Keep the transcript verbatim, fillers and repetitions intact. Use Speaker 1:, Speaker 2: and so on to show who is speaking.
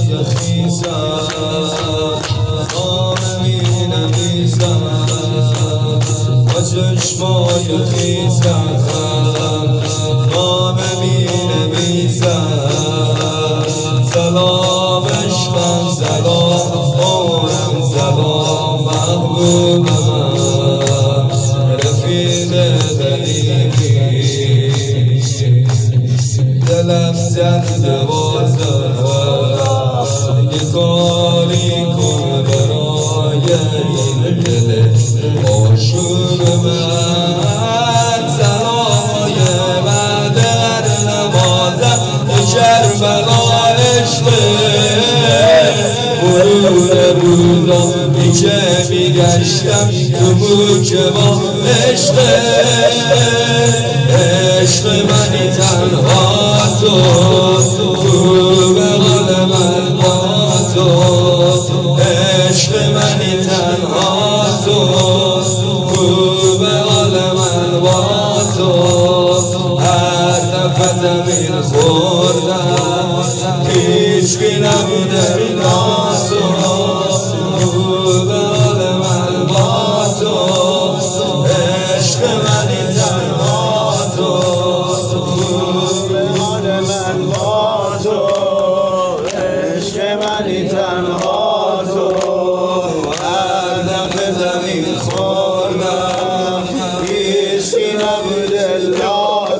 Speaker 1: خیزم نام می نویسم با چشمای خیزم نام می نویسم سلام عشقم سلام عمرم سلام محبوب من رفیق قدیمی دلم زنده بازم یه کاری کن برای این دل آشوب من سلامای بعد هر نمازم به کربلا عشقه مرور روزامی که میگشتم تو موک با عشقه عشق منی تنها تو خوب حال من با تو عشق منی تنها تو خوب حال من با تو هر دفعه زمین خوردم هیچکی نبوده نازو